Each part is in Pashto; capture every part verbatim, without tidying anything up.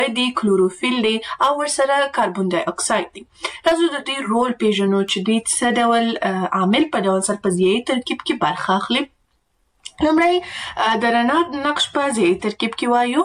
دی کلوروفیل دی او ورسره کاربن ډای اکساید دی. راځو د دې رول پیژنو چې دوی څه ډول عامل په ډول سره په ضیایي ترکیب کې برخه اخلي. لومړی د رڼا نقش په ضیایي ترکیب کې وایو.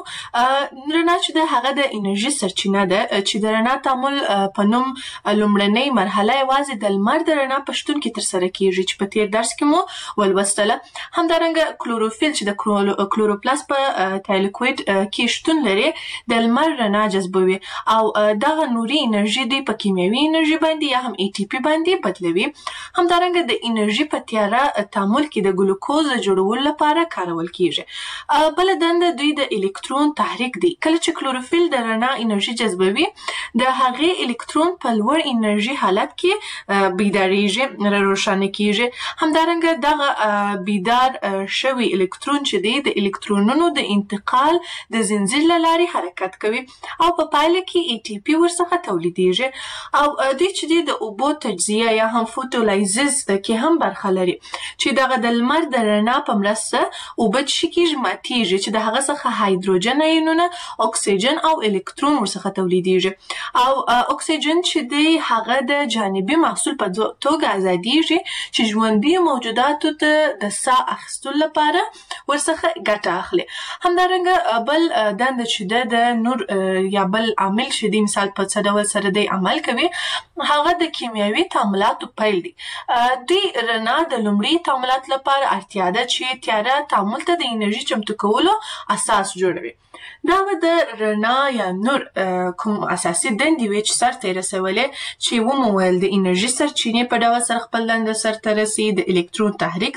رڼا چې ده هغه د انرژي سرچینه ده چې د رڼا تعامل په نوم لومړنۍ مرحله یوازې د لمر د رڼا په شتون کې ترسره کیږي چې په تیر درس کې مو ولوستله. همدارنګه کلوروفیل چې د کلوروپلاست په تایلوکویډ کې شتون لري د لمر رڼا جذبوي او دغه نوري انرژي دوی په کیمیاوي انرژي باندې یا هم ای ټي پی باندې بدلوي. همدارنګه د انرژي په تیاره تعامل کې د ګلوکوز جوړولو لپاره کارول کیږي. بل دنده دوی د الکترون تحریک دی. کله چې کلوروفیل د رڼا انرژي جذبوي د هغې الکترون په لوړ انرژي حالت کې بیداریږي، روښانه کیږي. همدارنګه دغه بیدار شوی الکترون چې دی د الکترونونو د انتقال د زنجیر له لارې حرکت کوي او په پایله کې ای ټي پی ورڅخه تولیدیږي. او دوی چې دی د اوبو تجزیه یا هم فوټولایزز کې هم برخه لري چې دغه د لمر د رڼا په مرسته اوبه چې کېږي ماتیږي چې د هغه څخه هایدروجن ایونونه، اکسیجن او الکترون ورڅخه تولیدیږي. او اکسیجن چې دی هغه د جانبي محصول په توګه ازادیږي چې ژوندي موجوداتو ته د ساه اخیستلو لپاره ورڅخه ګټه اخلي. همدارنګه بل دنده چې ده د نور یا بل عامل چې دی مثال په څه ډول سره دی عمل کوي هغه د کیمیاوي تعاملاتو پیل دی. دوی رڼا د لومړي تعاملاتو لپاره اړتیا ده چې تیاره تعامل ته د انرژي چمتو کولو اساس جوړوي. دا به د رڼا یا نور کوم اساسي دندې وي چې سرته یې رسولې چې ومو ویل د انرژي سرچینې په ډول سره خپل دنده سرته رسي، د الکترون تحریک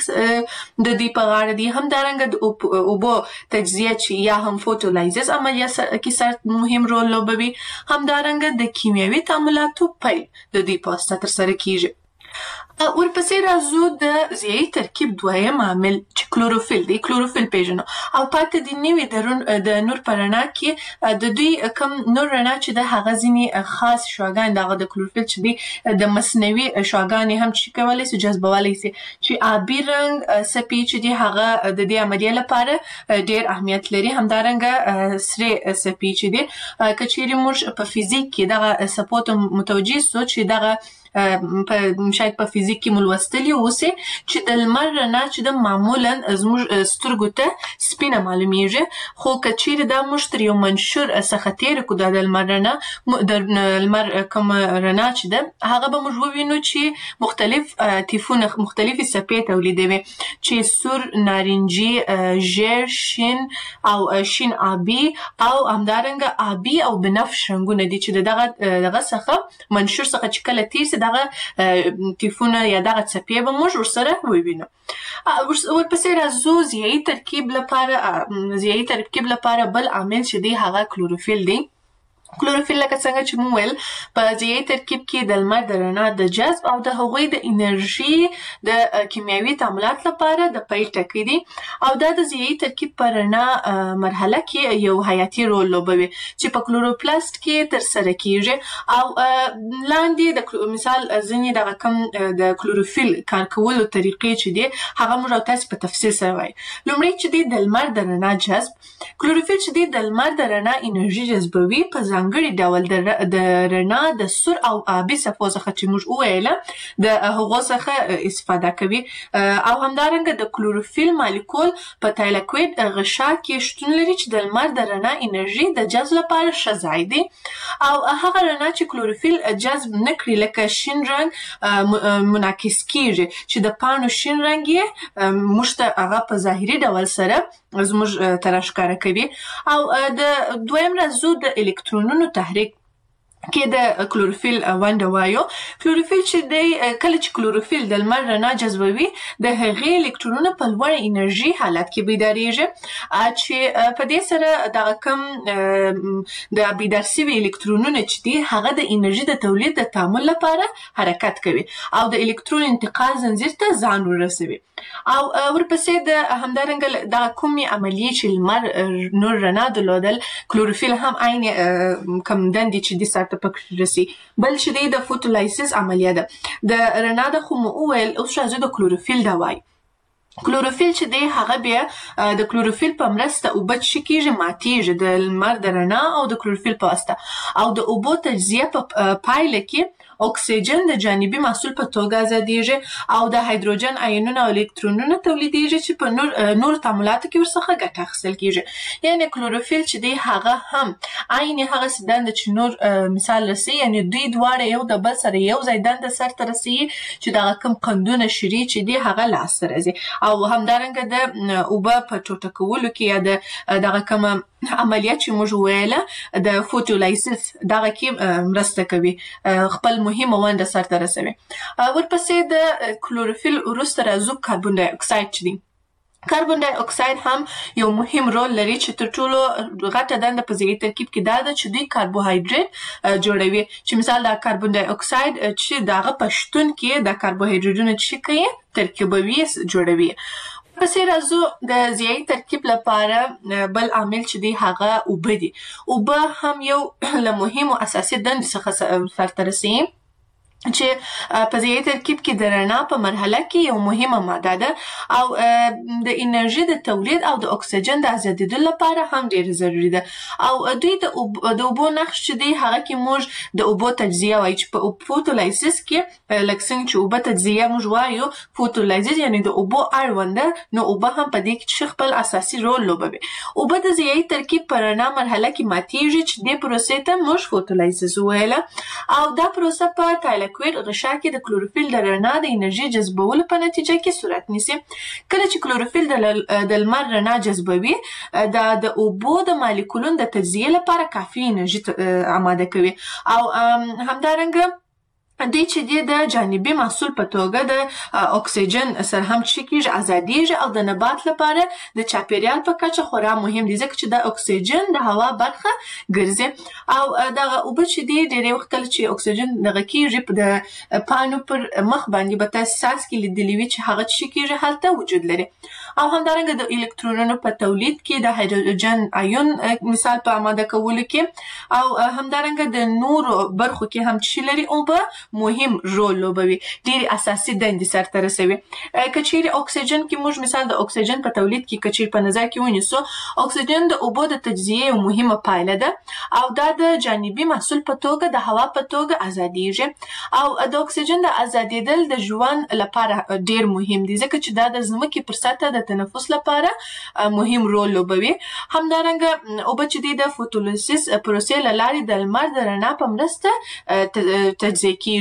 د دوی په غاړه دی. همدارنګه د اوبو تجزیه چې یا هم فوټولایزز عملیه کې سر مهم رول لوبوي. همدارنګه د کیمیاوي تعاملاتو پیل د دوی په واسطه ترسره کیږي. ورپسې راځو د ضیایي ترکیب دویم عامل چې کلوروفیل دی. کلوروفیل پیژنو او پاتې دي نوي د نور په رڼا کې د دوی کم نور رڼا چې د هغه ځینې خاص شعاګان دغه د کلوروفیل چې دی د مصنوعي شعاګانې هم چې کولی سي جذبولی سي چې آبي رنګ څپې چې دی هغه د دې عملیې لپاره ډېر اهمیت لري. همدارنګه سرې څپې چې دی که چیرې موږ په فزیک کې دغه څپو ته متوجه سو چې دغه په شاید په فزیک کې مو لوستلي اوسئ چې د لمر رڼا چې د معمولا زموږ سترګو ته سپینه معلومیږي، خو که چیرې دا موږ تر یو منشور څخه تېره کړو دا د لمر رڼا د لمر کومه رڼا چې ده هغه به موږ ووینو چې مختلف تیفونه مختلفې څپې تولیدوي چې سور، نارنجي، ژیړ، شین او شین آبي او همدارنګه آبي او بنفش رنګونه دي چې دغه دغه څخه منشور څخه چې کله تېر سي دغه تیفونه یا دغه څپې به موږ ورسره ووینو. ورپسې راځو ضیایي ترکیب لپاره ضیایي ترکیب لپاره بل عامل چې دی هغه کلوروفیل دی. کلوروفیل لکه څنګه چې مو ویل په ضیایي ترکیب کې د لمر د رڼا د جذب او د هغوی د انرژي د کیمیاوي تعاملات لپاره د پیل ټکی دی او دا د ضیایي ترکیب په رڼا مرحله کې یو حیاتي رول لوبوي چې په کلوروپلاست کې ترسره کیږي. او لاندې د مثال ځینې دغه کم د کلوروفیل کار کولو طریقې چې دی هغه موږ او تاسې په تفصیل سره وایو. لومړی چې دی د لمر د رڼا جذب. کلوروفیل چې دی د لمر د رڼا انرژي جذبوي په ځانګړي ډول د رڼا د سور او آبي څپو څخه چې موږ وویله د هغو څخه استفاده کوي. او همدارنګه د کلوروفیل مالیکول په تایلوکویډ غشا کې شتون لري چې د لمر د رڼا انرژي د جذب لپاره ښه ځای دی. او هغه رڼا چې کلوروفیل جذب نه کړي لکه شین رنګ منعکس کیږي چې د پاڼو شین رنګ یې موږ ته هغه په ظاهري ډول سره زموږ ته راښکاره کوي. او د دویم راځو د الکترونونو تحریک کې د کلوروفیل ونډه وایو. کلوروفیل چې دی کله چې کلوروفیل د لمر رڼا جذبوي د هغې الکترونونه په لوړ انرژي حالت کې بیداریږي چې په دې سره دغه کم د بیدار سوي الکترونونه چې دي هغه د انرژي د تولید د تعامل لپاره حرکت کوي او د الکترون انتقال زنجیر ته ځان ورسوي. او ورپسې د همدارنګه دغه کومې عملیې چې لمر نور رڼا درلودل کلوروفیل هم عین کم دندې چې دي سرته پکې رسي. بل چې دی د فوټولایسیس عملیه ده د رڼا د خو مو وویل اوس راځو د کلوروفیل دا وایو. کلوروفیل چې دی هغه بیا د کلوروفیل په مرسته اوبه څه کیږي ماتیږي د لمر د رڼا او د کلوروفیل په واسطه او د اوبو تجزیه په پایله کې اکسیجن د جانبي محصول په توګه ازادیږي او د هایدروجن آیونونه او الکترونونه تولیدیږي چې په نور نور تعاملاتو کې ورڅخه ګټه اخیستل کیږي. یعنی کلوروفیل چې دی هغه هم عین هغه دنده چې نور مثال رسي، یعنی دوی دواړه یو د بل سره یو ځای دنده سرته رسوي چې دغه کوم قندونه شری چې دی هغه لاسته راځي او همدارنګه د اوبه په ټوټه کولو کې یا د دغه کوم عملیات چې موږ ویله د فوټولایسیس دغه کې مرسته کوي، خپل مهمه ونډه سرته رسوي. ورپسې د کلوروفیل وروسته راځو کاربن ډای اکساید چې دی. کاربن ډای اکساید هم یو مهم رول لري چې تر ټولو غټه دنده په ضیاعي ترکیب کې دا ده چې دوی کاربوهایډریټ جوړوي، چې مثال د کاربن ډای اکساید چې دغه په شتون کې د کاربوهایډریټونو چې کوي ترکیبوي جوړوي. پسې راځو د ضیاعي ترکیب لپاره بل عامل چې دی هغه اوبه دي. اوبه هم یو له مهمو اساسي دندې څخه سرته رسوي چې په ضیاعي ترکیب کې د رڼا په مرحله کې یو مهمه ماده ده او د انرژي د تولید او د اکسیجن د ازادېدو لپاره هم ډېر ضروري ده او دوی د اوبو نقش چې دی هغه کې موږ د اوبو تجزیه وایي چې په فوټولایسیس کې لکه څنګه چې اوبه تجزیه موږ وایو فوټولایسیس یعنی د اوبو اړونده نو اوبه هم په دې کې خپل اساسي رول لوبوي. اوبه د ضیاعي ترکیب په رڼا مرحله کې ماتیږي چې دې پروسې ته موږ فوټولایسیس ویله او دا پروسه په تایله کویر غشا کې د کلوروفیل د رڼا د انرژي جذبولو په نتیجه کې صورت نیسي. کله چې کلوروفیل د لمر رڼا جذبوي دا د اوبو د مالیکولونو د تجزیه لپاره کافي انرژي آماده کوي او همدارنګه دوی چې دی د جانبي محصول په توګه د اکسیجن سره هم چې کیږي ازادیږي او د نبات لپاره د چاپیریال په کچه خورا مهم دي ځکه چې د اکسیجن د هوا برخه ګرځي او دغه اوبه چې دی ډېری وخت کله چې اکسیجن دغه کیږي د پاڼو پر مخ باندې به تاسو ساس کې لیدلی وي چې هغه چې کیږي هلته وجود لري او همدارنګه د الکترونونو په تولید کې د هایدروجن آیون مثال په آماده کولو کې او همدارنګه د نورو برخو کې هم چې لري اوبه مهم رول لوبوي، ډېری اساسي دندې سرته رسوي. که چیرې اکسیجن کې موږ مثال د اکسیجن په تولید کې که چیرې په نظر کې ونیسو اکسیجن د اوبو د تجزیې یو مهمه پایله ده او دا د جانبي محصول په توګه د هوا په توګه ازادیږي او د اکسیجن د ازادېدل د ژوند لپاره ډېر مهم دي ځکه چې دا د ځمکې پر سطحه د تنفس لپاره مهم رول لوبوي. همدارنګه اوبه چې دي د فوټولایسیس پروسې له لارې د لمر د رڼا په مرسته تجزیه کیږي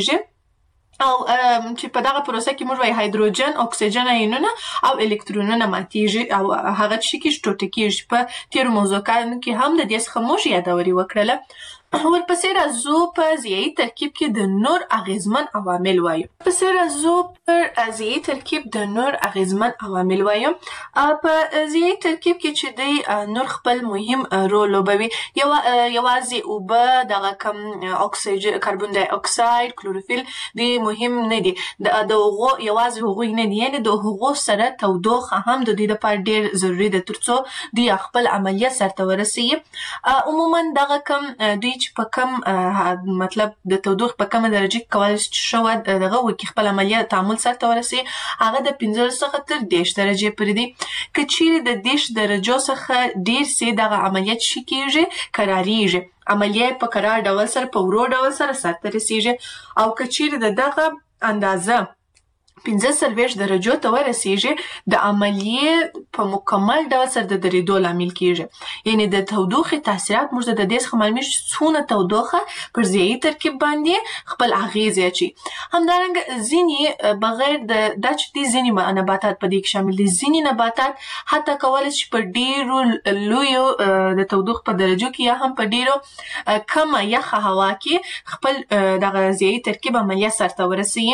او چې په دغه پروسه کې موږ وایي هایدروجن، اکسیجن آیونونه او الکترونونه ماتیږي او هغه چې کیږي ټوټه کیږي. په تیرو موضوعاتو کې هم د دې څخه موږ یادوري وکړله. ورپسې راځو په ضیاعي ترکیب کې د نور اغیزمن عوامل وایو. ورپسې راځو پر ضیاعي ترکیب د نور اغیزمن عوامل وایو. په ضیاعي ترکیب کې چې دی نور خپل مهم رول لوبوي. یو یوازې اوبه دغه کم اکسیجن، کاربن ډای اکساید، کلوروفیل دی مهم نه دي، د هغو یوازې هغوی نه دي، یعنې د هغو سره تودوخه هم د دوی لپاره ډېر ضروري ده ترڅو دوی خپل عملیات سرته ورسوي. عموما دغه کم دوی چې په کم مطلب د تودوخې په کمه درجه کې کولی شي شوه دغه وکړي خپل عملیات تعامل سرته ورسوي هغه د پنځلس څخه تر دېرش درجې پورې دي. که چیرې د دېرش درجو څخه ډېر سي دغه عملیات چې کیږي کرارېږي، عملیات په کرار ډول سره په ورو ډول سره سرته رسیږي او که چیرې د دغه اندازه پنځه څلوېښت درجو ته ورسیږي د عملیې په مکمل ډول سره د درېدو لامل کیږي. یعنې د تودوخې تاثیرات موږ د دې څخه معلومیږي څونه تودوخه پر ضیاعي ترکیب باندې خپل اغیز اچوي. همدارنګه ځینې بغیر د دا چې دي ځینې نباتات په دې کې شامل دي، ځینې نباتات حتی کولی شي په ډېرو لویو د تودوخې په درجو کې یا هم په ډېرو کمه یخه هوا کې خپل دغه ضیاعي ترکیب عملیات سرته ورسوي.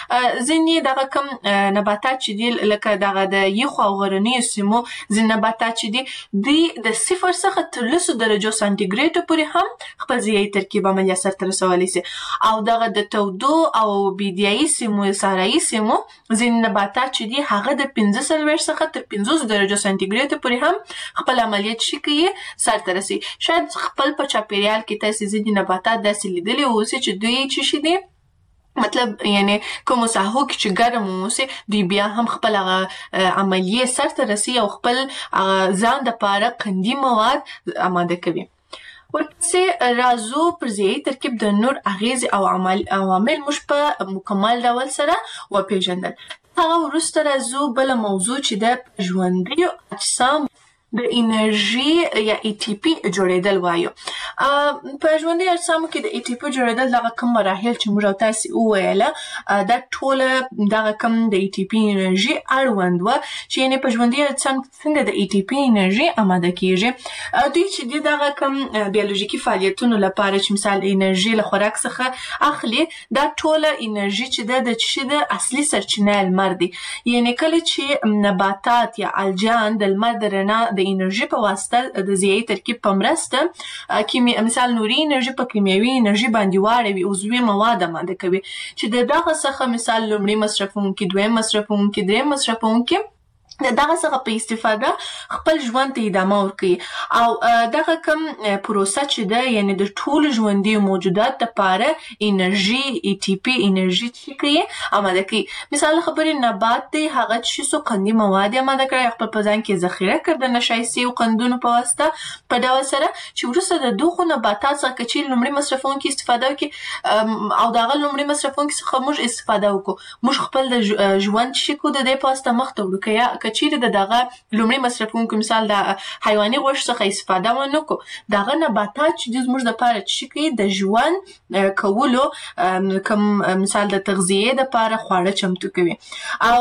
ځینې دغه کم نباتات چې دي لکه دغه د یخو او غرنیو سیمو ځینې نباتات چې دي دوی د صفر څخه تر لسو درجو سانتیګریډو پورې هم خپل ضیاعي ترکیب عملیات سرته رسولی سي او دغه د تودو او بیدیایي سیمو، صحرایي سیمو ځینې نباتات چې دي هغه د پنځه څلوېښت څخه تر پنځوس درجو سانتیګریډو پورې هم خپل عملیات چې کوي سرته رسوي. شاید خپل په چاپیریال کې تاسې ځینې نباتات داسې لیدلي اوسي چې دوی چې شي دي مطلب یعنی کوم ساحو کې چې ګرم اوسي دوی بیا هم خپل عملیه سرته رسي او خپل ځان د پاره قندي مواد آماده کوي. ورپسې راځو پر ضیايي ترکیب د نور اغیز او عمل عوامل موږ په مکمل ډول سره وپېژندل. هغه وروسته راځو بل موضوع چې د ژوندیو اجسام د انرژي یا ای ټي پی جوړېدل وایو. په ژوندي اجسامو کې د ای ټي پی جوړېدل دغه کوم مراحل چې موږ او تاسې وویله دا ټوله دغه کوم د ای ټي پی انرژي اړوند وه چې یعنې په ژوندي اجسام څنګه د ای ټي پی انرژي آماده کېږي. دوی چې دي دغه کوم بیولوژیکي فعالیتونو لپاره چې مثال انرژي له خوراک څخه اخلي دا ټوله انرژي چې ده د څه د اصلي سرچینه لمر دی. یعنې کله چې نباتات یا الجان د لمر د رڼا د انرژي په واسطه د ضیايي ترکیب په مرسته کیمیا مثال نوري انرژي په کیمیاوي انرژي باندې واړوي او عضوي مواد آماده کوي چې د دغه څخه مثال لومړی مصرفونکي دویم مصرفونکي دریم مصرفونکي د دغه څخه په استفاده خپل ژوند ته ادامه ورکوي او دغه کوم پروسه چې ده یعنې د ټولو ژوندیو موجودات لپاره انرژي ای ټي پی انرژي چې کوي آماده کوي. مثال خبرې نبات دی هغه چې څو قندي مواد آماده کړي خپل په ځان کې ذخیره کړ د نشایستې او قندونو په واسطه په ډول سره چې وروسته د دغو نباتات څخه که چیرې لومړي مصرفونکي استفاده وکړي او د هغه لومړي مصرفونکي څخه موږ استفاده وکړو موږ خپل د ژوند چې کوو د دې په واسطه مخ ته وړو که که چیرې د دغه لومړي مصرفونکو مثال د حیواني غوښې څخه استفاده ونه کړو دغه نباتات چې دوی زموږ دپاره څه کوي د ژوند کولو کوم مثال د تغذیې دپاره خواړه چمتو کوي او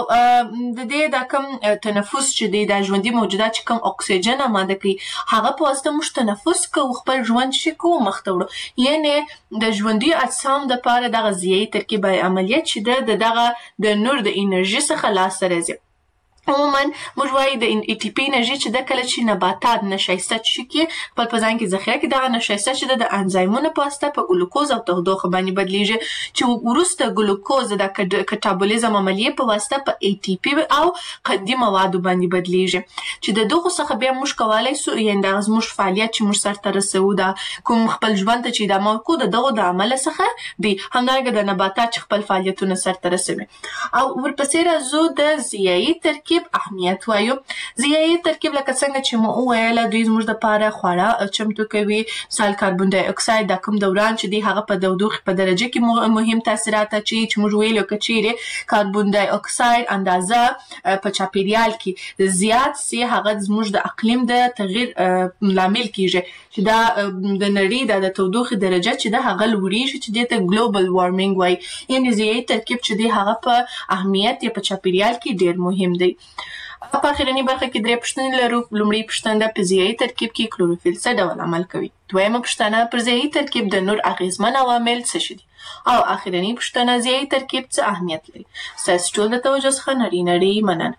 د دې دا کوم تنفس چې دی د ژوندي موجودات چې کوم اکسیجن آماده کوي هغه په واسطه موږ تنفس کوو خپل ژوند چې کوو مخ ته وړو. یعنې د ژوندي اجسام دپاره دغه ضیايي ترکیب عملیات چې ده د دغه د نور د انرژي څخه لاسته راځي. عموما موږ وایو د ای ټي پی انرژي چې ده کله چې نباتات نشایسته څه کړي خپل په ځان کې ذخیره کړي دغه نشایسته چې ده د انزایمونو په واسطه په ګلوکوز او تودوخه باندې بدلیږي چې وروسته ګلوکوز د کټابولیزم عملیې په واسطه په ای ټي پی او قندي موادو باندې بدلیږي چې د دغو څخه بیا موږ کولی سو یعنې دغه زموږ فعالیت چې موږ سرته رسوو دا کوم خپل ژوند ته چې ادامه ورکوو د دغو د عمله څخه دی همدارنګه د نباتات چې خپل فعالیتونه سرته رسوي. او ورپسې راځو د ضیايي ترکیب اهمیت وایو. ضیايي ترکیب لکه څنګه چې مو وویله دوی زموږ دپاره خواړه چمتو کوي مثال کاربن ډای اکساید دا کوم دوران چې دی هغه په تودوخې په درجه کې مهم تاثیرات اچوي چې موږ ویلو که چیرې کاربن ډای اکساید اندازه په چاپیریال کې زیات سي هغه زموږ د اقلیم د تغییر لامل کیږي چې دا د نړۍ د تودوخې درجه چې ده هغه لوړیږي چې دې ته ګلوبل وارمینګ وایي. یعنې ضیايي ترکیب چې دی هغه په اهمیت یا په چاپیریال کې ډېر مهم دی. په اخرنۍ برخه کې درې پوښتنې لرو. لومړۍ پوښتنه په ضیايي ترکیب کې کلوروفیل څه ډول عمل کوي. دویمه پوښتنه پر ضیايي ترکیب د نور اغیزمن عوامل څه شي دي او اخرنۍ پوښتنه ضیايي ترکیب څه اهمیت لري. ستاسو ټول د توجه څخه نړۍ نړۍ مننه.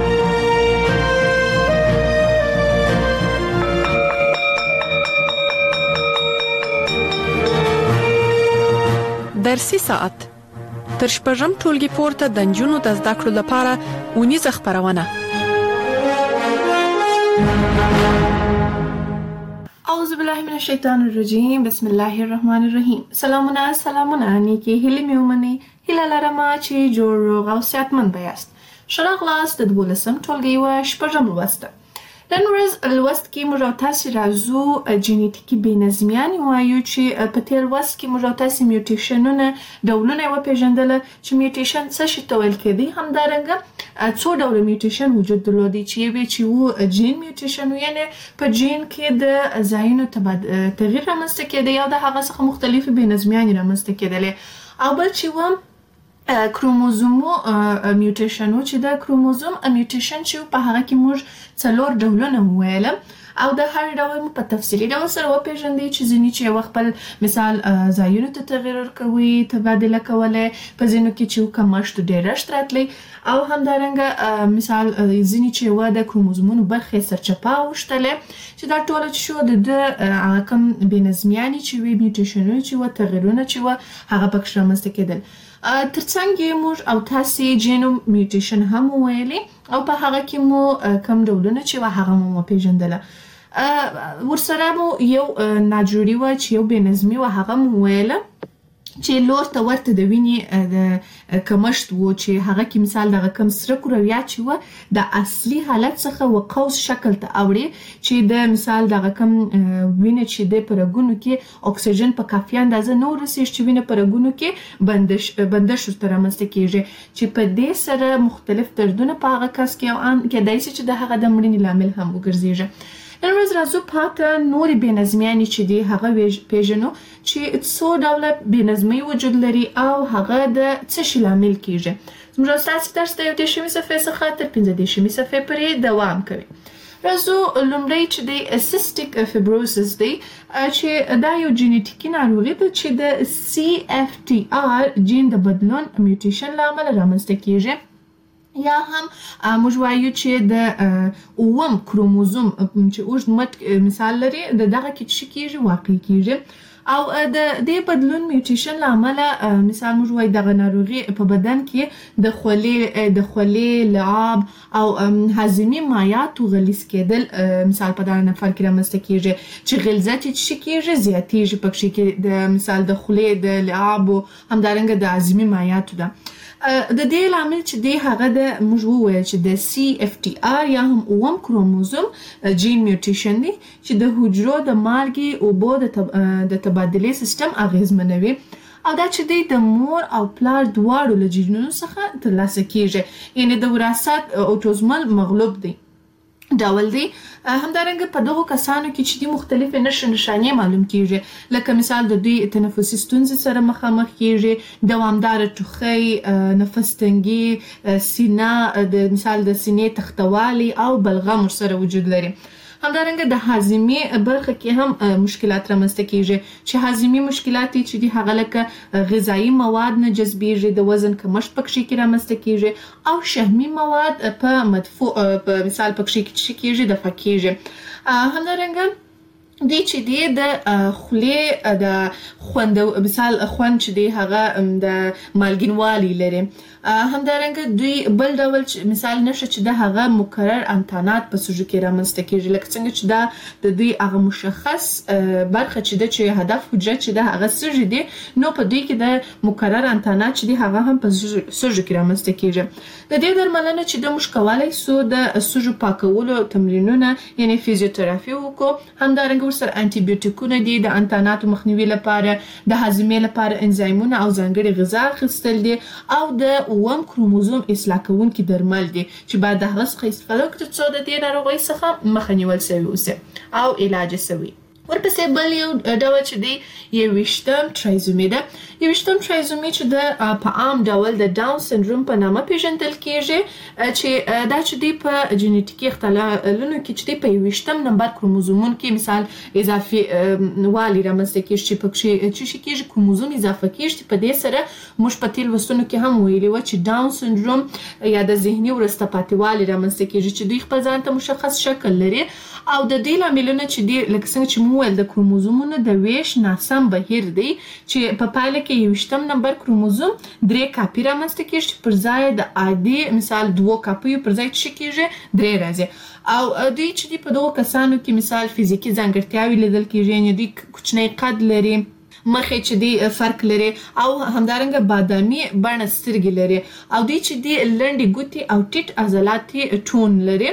درسي ساعت تر شپږم ټولګي پورته د نجونو د زده کړو لپاره اونیزه خپرونه. اعوذ بالله من الشیطان الرجیم بسم الله الرحمن الرحیم. سلامونه سلامونه نیکی هیلې مې ومنئ هیله لرم چې جوړ روغ او صحتمند به یاست. ښه راغلاست د دولسم ټولګي یوه شپږم لوست ده. نن ورځ لوست کې موږ او تاسې راځو جینیټیکي بېنظمیانې وایو چې په تېر لوست کې موږ او تاسې میوټیشنونه ډولونه یې وپېژندله چې میوټیشن څه شي ته ویل کېدی همدارنګه څو ډوله میوټیشن وجود درلودی چې یو یې چې و جین میوټیشن و یعنې په جین کې د ځایونو تغییر رامنځته کېدی او د هغه څخه مختلفې بېنظمیانې رامنځته کېدلې او بل چې و کروموزومو میوټیشن و چې د کروموزوم میوټیشن چې په هغه کې موږ څلور ډولونه وویله او د هر ډول مو په تفصیلي ډول سره وپېژندئ چې ځینې چې یو خپل مثال ځایونو ته تغییر ورکوي تبادله کولی په ځینو کې چې کمښت ډېرښت راتلی او همدارنګه مثال ځینې چې یوه د کروموزومونو برخې سرچپه اوښتلې چې دا ټوله چې شو د ده هغه کوم بېنظمیانې چې وي میوټیشنونه چې وه تغییرونه چې وه هغه پکښې رامنځته کېدل. ترڅنګ یې موږ او تاسې جینوم میوټیشن هم وویلې او په هغه کې مو کم ډولونه چې وه هغه مو وپېژندله. ورسره مو یو ناجوړي وه چې یو بېنظمي وه هغه مو وویله چې لور ته ورته د وینې د کمښت و چې هغه کې مثال دغه کم سره کرویات چې و د اصلي حالت څخه و قوس شکل ته اوړي چې د مثال دغه کم وینه چې د په رګونو کې اکسیجن په کافي اندازه نه ورسیږي چې وینه په رګونو کې بندش بندش ورته رامنځته کیږي چې په دې سره مختلف دردونه په هغه کس کې او ان کېدای شي چې د هغه د مړینې لامل هم وګرځېږي. نن ورځ راځو پاته نورې بېنظمیانې چې دي هغه پیژنو چې څو ډوله بېنظمۍ وجود لري او هغه د څه شي لامل کیږي. زموږ ستاسې درس د یو دېرشمې صفحې څخه تر پنځه دېرشمې صفحې پورې دوام کوي. راځو لومړی چې د سیسټیک فیبروسس دی چې دا یو جینیټیکي ناروغي ده چې د سی اف ټي آر جین د بدلون میوټیشن له امله رامنځته کیږي یا هم موږ وایو چې د اووم کروموزوم چې اوږد مټ مثال لري د دغه کې څه کیږي واقع کیږي او د دې بدلون میوټیشن له امله مثال موږ وایو دغه ناروغي په بدن کې د خولې د خولې لعاب او هاضمي مایعاتو غلیظ کېدل مثال په دغه نفر کې رامنځته کیږي چې غلظت یې څه کیږي زیاتیږي پکې کې د مثال د خولې د لعاب او همدارنګه د هاضمي مایعاتو ده. د دې لامل چې دی هغه د موږ وویل چې د سی اف ټي آر یا هم اووم کروموزوم جین میوټیشن دی چې د حجرو د مالګې اوبو د تب... د تبادلې سیستم اغیزمنوي او دا چې دی د مور او پلار دواړو له جینونو څخه ترلاسه کیږي یعنی د وراثت اوټوزمل مغلوب دی ډول دی. همدارنګه په دغو کسانو کې چې دي مختلفې نښې نښانې معلوم کیږي لکه مثال د دوی تنفسي ستونزې سره مخامخ کیږي دوامداره ټوخی نفس تنګي سینه د مثال د سینې تختوالی او بلغم ورسره وجود لري. همدارنګه د هاضمي برخه کې هم مشکلات رامنځته کیږي چې هاضمي مشکلات چې دي هغه لکه غذایی مواد نه جذبیږي د وزن کمښت پکې کې رامنځته کیږي او شحمي مواد په مدفوع په مثال پکې کې کیږي د فکیږي. همدارنګه دوی چې دی د خولې د خوند مثال خوند چې دی هغه د مالګینوالي لري. همدارنګه دوی بل ډول مثال نشه چې د هغه مکرر انتانات په سوژو کې رامنځته کیږي لکه څنګه چې دا د دوی هغه مشخص برخه چې د چې هدف حجره چې د هغه سوژ دی نو په دوی کې د مکرر انتانات چې دی هغه هم په سوژو کې رامنځته کیږي. د دې درملنه چې د موږ کولای سو د سوژو پاکولو تمرینونه یعنی فزیوتراپي وکړو. همدارنګه ورسره انټي بیوټیکونه دي د انتاناتو مخنیوي لپاره د هاضمې لپاره انزایمونه او ځانګړي غذا اخیستل دي او د اووم کروموزوم اصلاح کوونکي درمل دي چې باید د هغه څخه استفاده وکړو څو د دې ناروغۍ څخه مخه نیول سوی اوسي او علاج سوی. ورپسې بل یو ډول چې دی یوویشتم ټرایزومي ده. یوویشتم ټرایزومي چې د په عام ډول د ډاون سندروم په نامه پیژندل کیږي چې دا چې دی په جینیټیکي اختلالونو کې چې دی په یوویشتم نمبر کروموزومونو کې مثال اضافي والی رامنځته کیږي چې پکې چې شي کیږي کروموزوم اضافه کیږي. په دې سره موږ په تیر لوستونو کې هم ویلي و چې ډاون سندروم یا د ذهني وروسته پاتې والی رامنځته کیږي چې دوی خپل ځان ته مشخص شکل لري او د دې لاملونه چې دی لکه څنګه چې مویل د کروموزومونو د ویش ناسم بهیر دی چې په پایله کې یوویشتم نمبر کروموزوم درې کاپي رامنځته کیږي چې پر ځای د عادي مثال دوه کاپیو پر ځای څه کیږي درې راځي. او دوی چې دی په دغو کسانو کې مثال فزیکي ځانګړتیاوې لیدل کیږي یعنی دوی کوچنی قد لري مخې چې دی فرق لري او همدارنګه بادامي بڼه سترګې لري او دوی چې دی لنډې ګوتې او ټیټ عضلاتي ټون لري.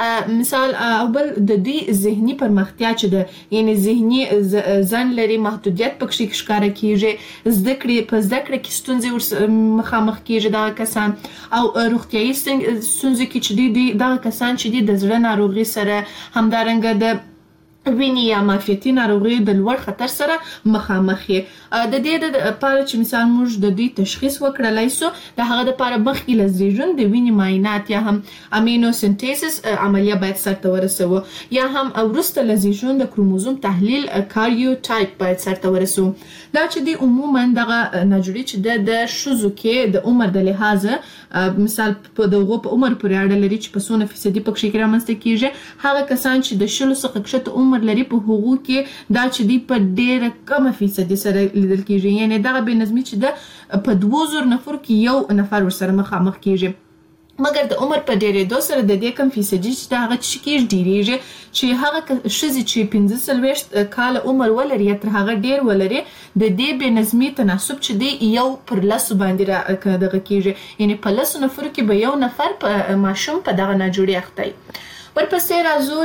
مثال او بل د دې ذهني پرمختیا چې د یعنی ذهني ځان لري محدودیت پکې ښکارا کیږي زده کړې په زده کړې کې ستونزې مخامخ کیږي دا کسان او روغتیايي ستونزې کې چې دي دا کسان چې دي د زړه ناروغي سره همدارنګه د ویني یا معافیتي ناروغي د لوړ خطر سره مخامخ دي. د دې لپاره چې مثال موږ د دې تشخیص وکړلای سو د هغه لپاره مخکې له زیږون د ویني معاینات یا هم امینو سنتیسس عملیه باید سرته ورسوو یا هم وروسته له زیږون د کروموزوم تحلیل کاریوټایپ باید سرته ورسوو. دا چې دی عموما دغه ناجوړي چې د ښځو کې د عمر د لحاظه مثال په دغه په عمر پورې اړه لري چې په څونه فیصدي پکې رامنځته کیږي. هغه کسان چې د شلو څخه کښته عمر لري په هغو کې دا چې دی په ډیره کمه فیصدي سره لیدل کیږي یعنی دغه بې نظمي چې د په دوه زره نفر کې یو نفر ورسره مخامخ کیږي. مګر د عمر په ډېرېدو سره د دې کم فیصدي چې د هغه څه کېږي ډېرېږي چې هغه ښځې چې پنځه څلوېښت کاله عمر ولري یا تر هغه ډېر ولري د دې بې نظمي تناسب چې دی یو پر لسو باندې را دغه کېږي یعنې په لسو نفرو کې به یو نفر په ماشوم په دغه ناجوړي اخته وي. ورپسې راځو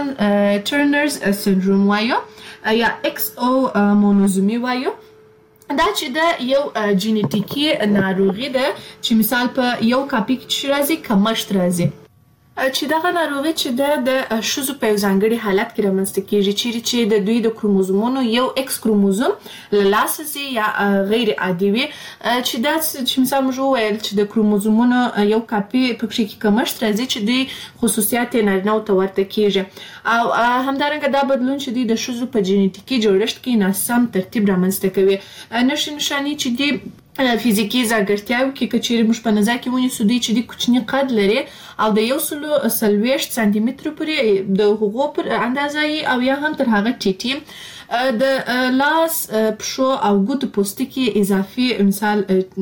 ټرنرز سنډروم وایو یا ایکس او مونوزومي وایو. دا چې د یو جینیټیکي ناروغي ده چې مثال په یو کاپي کې چې راځي کمښت راځي چې دغه ناروغي چې ده د ښځو په یو ځانګړي حالت کې رامنځته کېږي چیرې چې د دوی د کروموزومونو یو ایکس کروموزوم له لاسه ځي یا غیر عادي وي چې دا چې مثال موږ وویل چې د کروموزومونو یو کاپي پکې کې کمښت راځي چې دوی خصوصیات یې نارینه‌وو ته ورته کېږي او همدارنګه دا بدلون چې دوی د ښځو په جینیټیکي جوړښت کې ناسم ترتیب رامنځته کوي. نښې نښانې چې دي فزیکي ځانګړتیاوې کې که چیرې موږ په نظر کې ونیسو دوی چې دوی کوچني قد لري او د یو سلو څلوېښت سانتي مترو پورې د هغو پر اندازه یي او یا هم تر هغه ټیټ د لاس پښو او ګوتو پوستکي اضافي مثال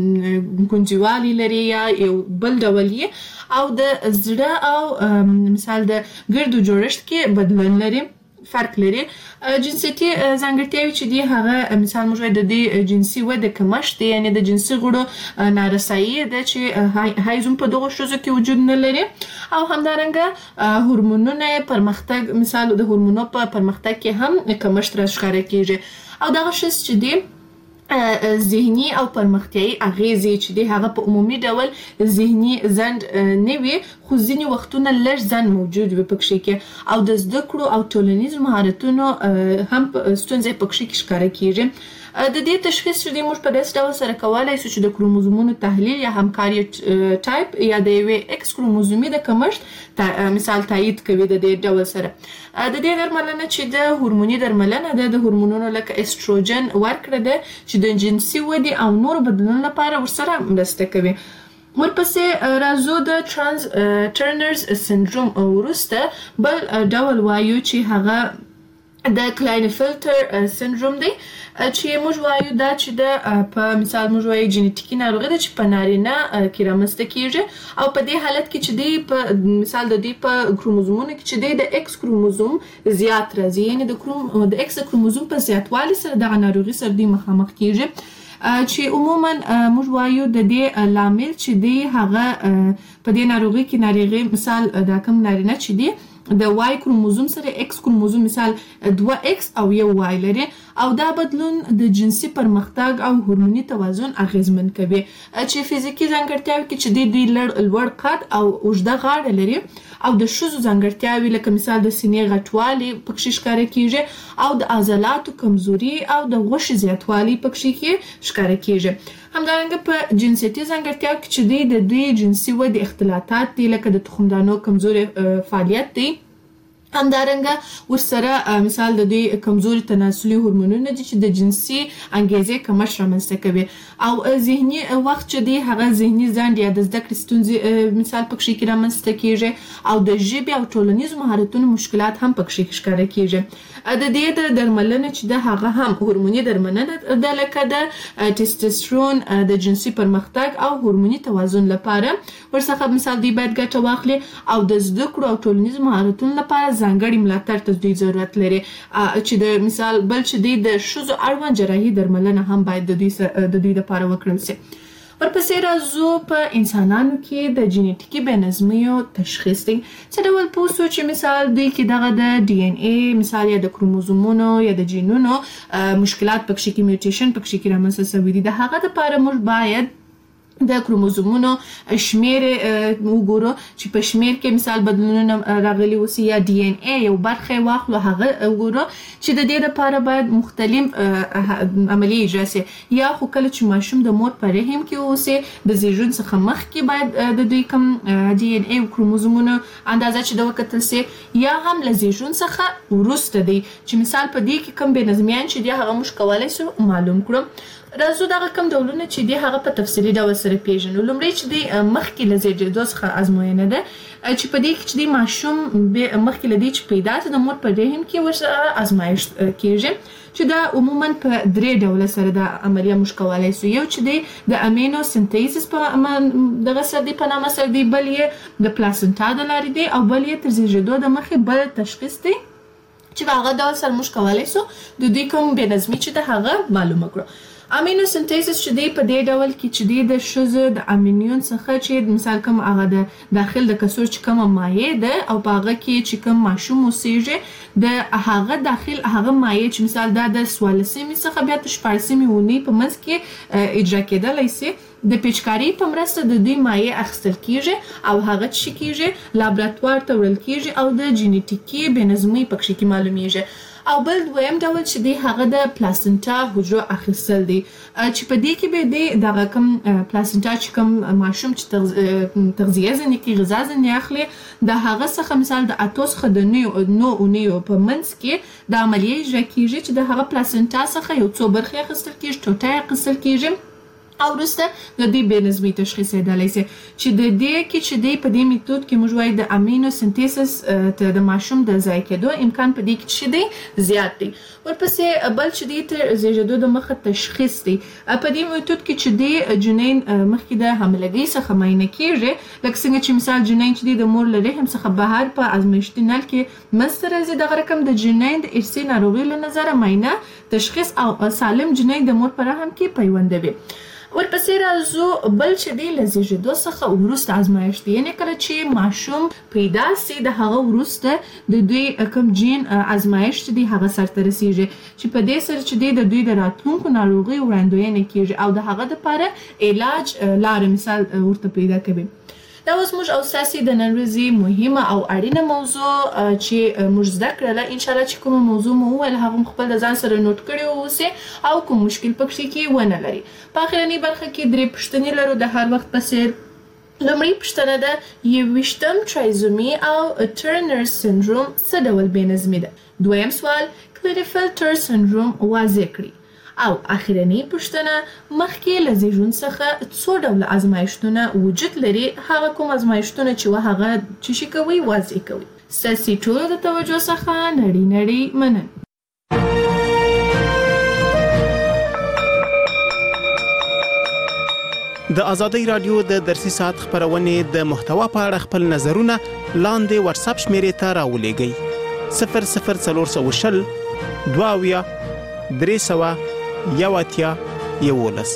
ګونځیوالي لري یا یو بل ډول یي او د زړه او مثال د ګردو جوړښت کې بدلون لري فرق لري. جنسیتي ځانګړتیاوې چې دي هغه مثال موږ د دې جنسي وده کمښت دی یعنې د جنسي غړو نارسایي ده چې هایزوم په دغو ښځو کې وجود نه لري او همدارنګه هورمونونه پرمختګ مثال د هورمونو په پرمختګ کې هم کمښت راښکاره کېږي او دغه ښځې چې دي ذهني او پرمختیایي اغیزې چې دی هغه په عمومي ډول ذهني ځنډ نه وي خو ځینې وختونه لږ ځنډ موجود وي پکښې کې او د زده کړو او ټولنیزو مهارتونو هم ستونزې پکښې کې ښکاره کېږي. د دې تشخیص چې دی موږ په داسې ډول سره کولی شو چې د کروموزومونو تحلیل یا همکاري ټایپ یا د یوې ایکس کروموزومي د کمښت مثال تایید کوي د دې ډول سره. د دې درملنه چې د هورموني درملنه ده د هورمونونو لکه استروجن ورکړه ده چې د جنسي ودې او نورو بدلونونو لپاره ورسره مرسته کوي. ورپسې راځو د ترانس ټرنرز سنډروم وروسته بل ډول وایو چې هغه د کلاینفلټر سنډروم دی چې موږ وایو دا چې د په مثال موږ وایو جینیټیکي ناروغي ده چې په نارینه کې رامنځته کېږي او په دې حالت کې چې دی په مثال د دوی په کروموزومونو کې چې دی د ایکس کروموزوم زیات راځي یعنې د کروم د ایکس کروموزوم په زیاتوالي سره دغه ناروغي سره دوی مخامخ کېږي چې عموما موږ وایو د دې لامل چې دی هغه په دې ناروغي کې ناروغي مثال دا کوم نارینه چې دی د وای کروموزوم سره ایکس کروموزوم مثال دوه ایکس او یو وای لري او دا بدلون د جنسي پرمختګ او هورموني توازن اغیزمن کوي چې فزیکي ځانګړتیاوې کې چې دوی لوړ قد او اوږده غاړه لري او د ښځو ځانګړتیاوې لکه مثال د سینې غټوالی پکښې ښکاره کېږي او د عضلاتو کمزوري او د غوښې زیاتوالی پکښې کې ښکاره کېږي. همدارنګه په جنسیتي ځانګړتیاوو کې چې دوی د دوی جنسي ودې اختلاطات دي لکه د تخمدانو کمزوري فعالیت دی همدارنګه ورسره مثال د دوی کمزوري تناسلي هورمونونه دي چې د جنسي انګیزې کمښت رامنځته کوي او ذهني وخت چې دی هغه ذهني ځنډ یا د زده کړې ستونزې مثال پکښې کې رامنځته کېږي او د ژبې او ټولنیزو مهارتونو مشکلات هم پکښې ښکاره کېږي. د دې د درملنه چې ده هغه هم هورموني درملنه ده لکه د ټیسټوسترون د جنسي پرمختګ او هورموني توازن لپاره ورڅخه مثال دوی باید ګټه واخلي او د زده کړو او ټولنیزو مهارتونو لپاره ځانګړي ملاتړ ته دوی ضرورت لري چې د مثال بل چې دوی د ښځو اړوند جراحي درملنه هم باید د دوی د دوی لپاره وکړل شي. ورپسې راځو په انسانانو کې د جینیټیکي بې نظمیو تشخیص دی څه ډول پوه سو چې مثال دوی کې دغه د ډي ان اے مثال یا د کروموزومونو یا د جینونو مشکلات پکښې کې میوټیشن پکښې کې رامنځته شوي دي د هغه دپاره موږ باید د کروموزومونو شمیر وګورو چې په شمیر کې مثال بدلونونه راغلي اوسي یا ډي ان اے یو برخه واخلو هغه وګورو چې د دې لپاره باید مختلف عملیې اجرا سي یا خو کله چې ماشوم د مور په رحم کې اوسي د زیږون څخه مخکې باید د دوی کوم ډي ان اے کروموزومونو اندازه چې د وکتل سي یا هم له زیږون څخه وروسته دی چې مثال په دې کې کوم بې نظمیان چې دی هغه موږ کولی سو معلوم کړو. راځو دغه کوم ډولونه چې دی هغه په تفصیلي ډول سره سره پیژنو. لومړی چې دی مخکې له زیږېدو څخه ازموینه ده چې په دې کې چې دی ماشوم مخکې له دې چې پیدا ته د مور په رحم کې ورسره ازمایښت کیږي چې دا عموما په درې ډوله سره دا عملیه موږ کولی سو. یو چې دی د امینو سنتیسس په دغه سره دی په نامه سره دی، بل یې د پلاسنټا د لارې دی، او بل یې تر زیږېدو د مخکې بل تشخیص دی چې په هغه ډول سره موږ کولی سو د دوی کوم بې نظمي چې ده هغه معلومه کړو. امینو سنتیسس چې دی په دې ډول کې چې دی د ښځو د امینیون څخه چې مثال کوم هغه د داخل د کڅوړ چې کومه مایع ده او په هغه کې چې کوم ماشوم اوسیږي د هغه داخل هغه مایع چې مثال دا د څوارلسمې څخه بیا تر شپاړسمې اونۍ په منځ کې اجرا کېدلی سي، د پیچکارۍ په مرسته د دوی مایع اخیستل کیږي او هغه څه کیږي لابراتوار ته وړل کیږي او د جینیټیکي بې نظمۍ په کښې کې معلومیږي. او بل دویم ډول چې دی هغه د پلاسنټا حجرو اخیستل دی چې په دې کې به دی دغه کوم پلاسنټا چې کوم ماشوم چې تغذیه ځینې کې غذا ځینې اخلي د هغه څخه مثال د اتو څخه د نو اونیو په منځ کې د عملیې اجرا کیږي چې د هغه پلاسنټا څخه یو څو برخې اخیستل کیږي، ټوټه اخیستل کیږي او وروسته د دې بې نظمۍ تشخیصېدلی سي چې د دې کې چې دی په دې میتود کې موږ وایو د امینو سنتیسس ته د ماشوم د ضایع کېدو امکان په دې کې چې دی زیات دی. ورپسې بل چې دی تر زیږېدو د مخه تشخیص دی. په دې میتود کې چې دی جنین مخکې د حاملګۍ څخه معاینه کیږي، لکه څنګه چې مثال جنین چې دی د مور له رحم څخه بهر په ازمایښتي نل کې منځته راځي، دغه رقم د جنین د ارثي ناروغیو له نظره معاینه تشخیص او سالم جنین د مور په رحم کې پیوندوي. ورپسې راځو بل چې دی له زیږېدو څخه وروسته ازمایښت دی، یعنې کله چې ماشوم پیدا سي د هغه وروسته د دوی کوم جین ازمایښت چې دی هغه سرته رسیږي چې په دې سره چې دی د دوی د راتلونکو ناروغیو وړاندوینه کیږي او د هغه دپاره علاج لاره مثال ورته پیدا کوي. دا اوس موږ او ستاسې د نن ورځې مهمه او اړینه موضوع چې موږ زده کړله، انشاءالله چې کومه موضوع مو وویل هغه مو خپل د ځان سره نوټ کړي واوسئ او کوم مشکل په کښې کې ونه لري. په اخرنۍ برخه کې درې پوښتنې لرو د هر وخت په څېر. لومړۍ پوښتنه ده یوویشتم ټرایزومي او ټرنر سنډروم څه ډول بې نظمي ده؟ دویم سوال کلیرفیلټر سنډروم واضح کړي. او اخرنۍ پوښتنه مخکې له زیږون څخه څو ډوله ازمایښتونه وجود لري، هغه کوم ازمایښتونه چې وه هغه چې شي کوئ واضح کوئ. ستاسې ټولو د توجه څخه نړۍ نړۍ مننه. د ازادۍ راډیو د درسي ساعت خپرونې د محتوا په اړه خپل نظرونه لاندې واتساپ شمیرې ته راولېږئ صفر صفر څلور سوه شل دوه اویا درې سوه یو اتیا یولس.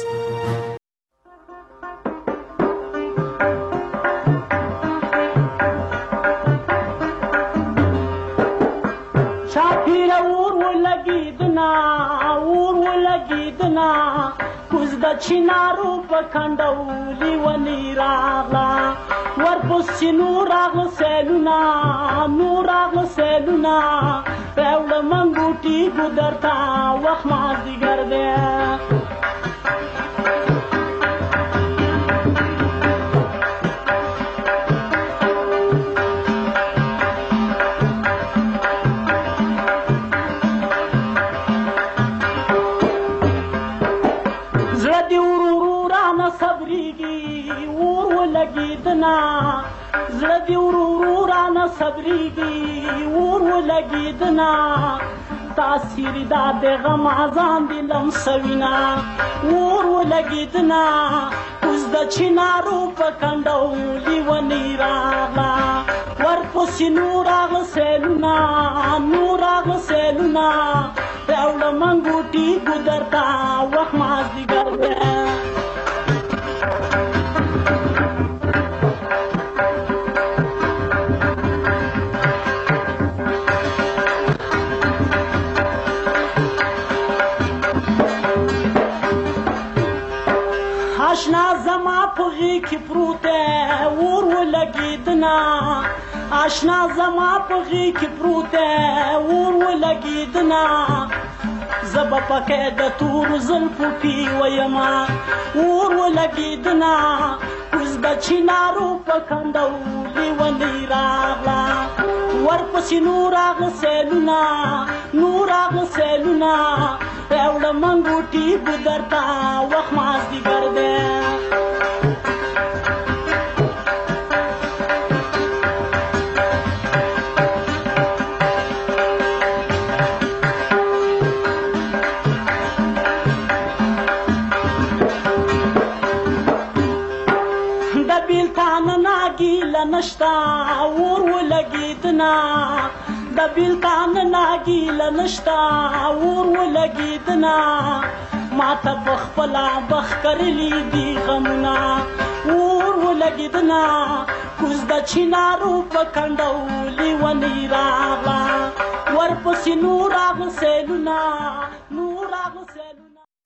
چاپیره اور ولګېدنا اور ولګېدنا کوز د چینارو په کنډولي ونې راغله ورپسې نور راغله سیلونه نور راغله سیلونه راوړه منګوټي ګودر ته وخت مازدیګر دی. زړه دې ورو ورو رانه صبرېږي اور ولګېدنا زړه دې ورو ورو رانه صبرېږي اور ولګېدنا تاثیر دا د غم ازان دې لمسوینه اور ولګېدنا اوس د چینارو په کنډولي ونې راغله ورپسې نور راغله سیلونه نور راغله سیلونه راوړه منګوټي ګودر ته وخت مازدیګر دی. آشنا زما په غېږ کې پروت دی اور ولګېدنا آشنا زما په غېږ کې پروت دی اور ولګېدنا زه به پکې د تورو زلفو پې ویمه اور ولګېدنا اوس د چینارو په کنډولي ونې راغله ورپسې نور راغله سیلونه نور راغله سیلونه راوړه منګوټي ګودر ته وخت مازدیګر دی. نشتا ور ولګیدنا د بیلتان ناګیله نشتا ور ولګیدنا ماته بخپلا بخ کرلی دی غمنا ور ولګیدنا کوز د چینارو په کنډولي ونی راغلا ورپسې نور راغ سیلونه نور راغ